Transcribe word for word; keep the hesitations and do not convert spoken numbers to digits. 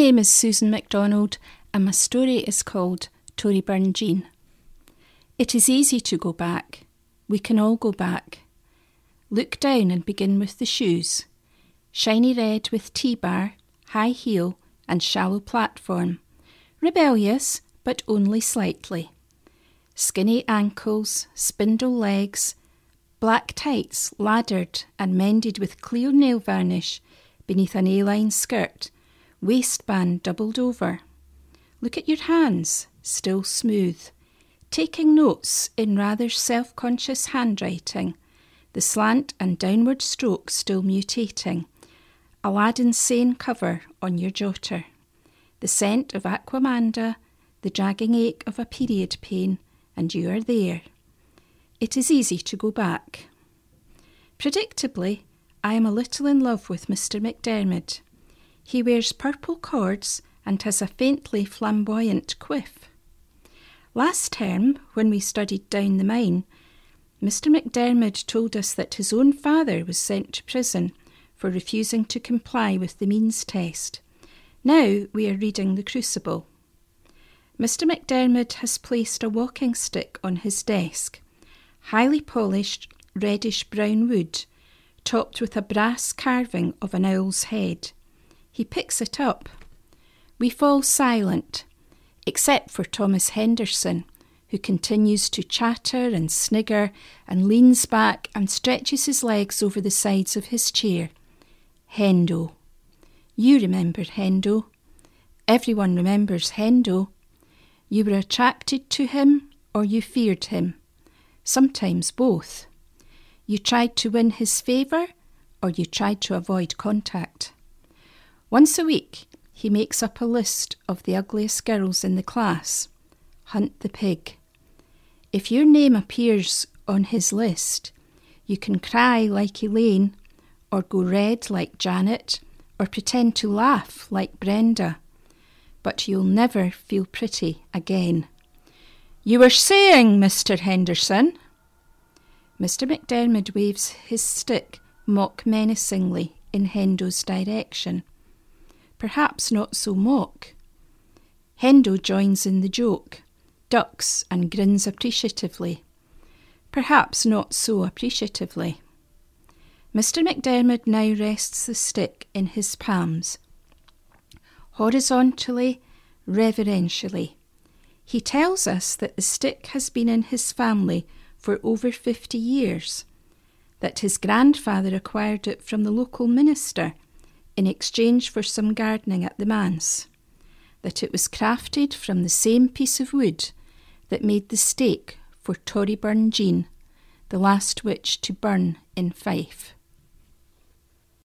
name is Susan MacDonald and my story is called Toryburn Jean. It is easy to go back. We can all go back. Look down and begin with the shoes. Shiny red with T-bar, high heel and shallow platform. Rebellious, but only slightly. Skinny ankles, spindle legs, black tights laddered and mended with clear nail varnish beneath an A-line skirt, waistband doubled over. Look at your hands, still smooth, taking notes in rather self-conscious handwriting, the slant and downward stroke still mutating. Aladdin's sane cover on your jotter. The scent of Aquamanda, the dragging ache of a period pain, and you are there. It is easy to go back. Predictably, I am a little in love with Mister McDermott. He wears purple cords and has a faintly flamboyant quiff. Last term, when we studied down the mine, Mister McDermott told us that his own father was sent to prison for refusing to comply with the means test. Now we are reading The Crucible. Mister McDermott has placed a walking stick on his desk, highly polished reddish-brown wood, topped with a brass carving of an owl's head. He picks it up. We fall silent, except for Thomas Henderson, who continues to chatter and snigger and leans back and stretches his legs over the sides of his chair. Hendo. You remember Hendo. Everyone remembers Hendo. You were attracted to him or you feared him. Sometimes both. You tried to win his favour or you tried to avoid contact. Once a week, he makes up a list of the ugliest girls in the class. Hunt the pig. If your name appears on his list, you can cry like Elaine, or go red like Janet, or pretend to laugh like Brenda. But you'll never feel pretty again. You were saying, Mister Henderson. Mister McDermott waves his stick mock menacingly in Hendo's direction. Perhaps not so mock. Hendo joins in the joke, ducks and grins appreciatively. Perhaps not so appreciatively. Mister McDermott now rests the stick in his palms. Horizontally, reverentially. He tells us that the stick has been in his family for over fifty years, that his grandfather acquired it from the local minister in exchange for some gardening at the manse, that it was crafted from the same piece of wood that made the stake for Toryburn Jean, the last witch to burn in Fife.